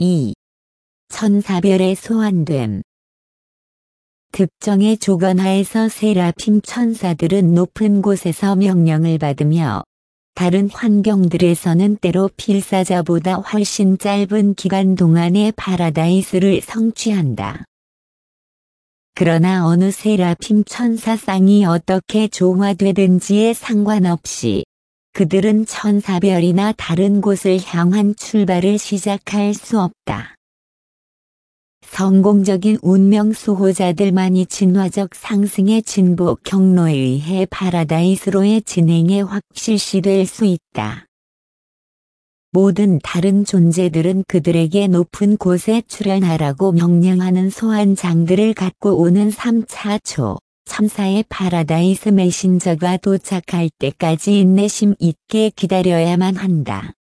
2. 천사별의 소환됨. 특정의 조건하에서 세라핌 천사들은 높은 곳에서 명령을 받으며 다른 환경들에서는 때로 필사자보다 훨씬 짧은 기간 동안의 파라다이스를 성취한다. 그러나 어느 세라핌 천사상이 어떻게 조화되든지에 상관없이 그들은 천사별이나 다른 곳을 향한 출발을 시작할 수 없다. 성공적인 운명 수호자들만이 진화적 상승의 진보 경로에 의해 파라다이스로의 진행에 확실시될 수 있다. 모든 다른 존재들은 그들에게 높은 곳에 출현하라고 명령하는 소환장들을 갖고 오는 3차 천사의 파라다이스 메신저가 도착할 때까지 인내심 있게 기다려야만 한다.